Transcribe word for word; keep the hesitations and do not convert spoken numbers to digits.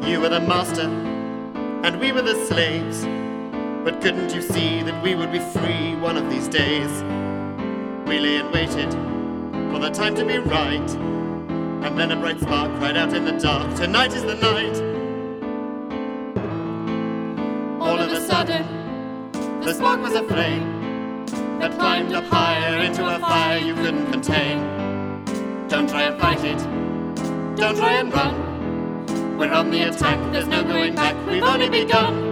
You were the master, and we were the slaves. But couldn't you see that we would be free one of these days? We lay and waited for the time to be right, and then a bright spark cried out in the dark, "Tonight is the night!" All of a sudden, the spark was a flame that climbed up higher into a fire you couldn't contain. Don't try and fight it, don't try and run. We're on the attack, there's no going back, we've only begun.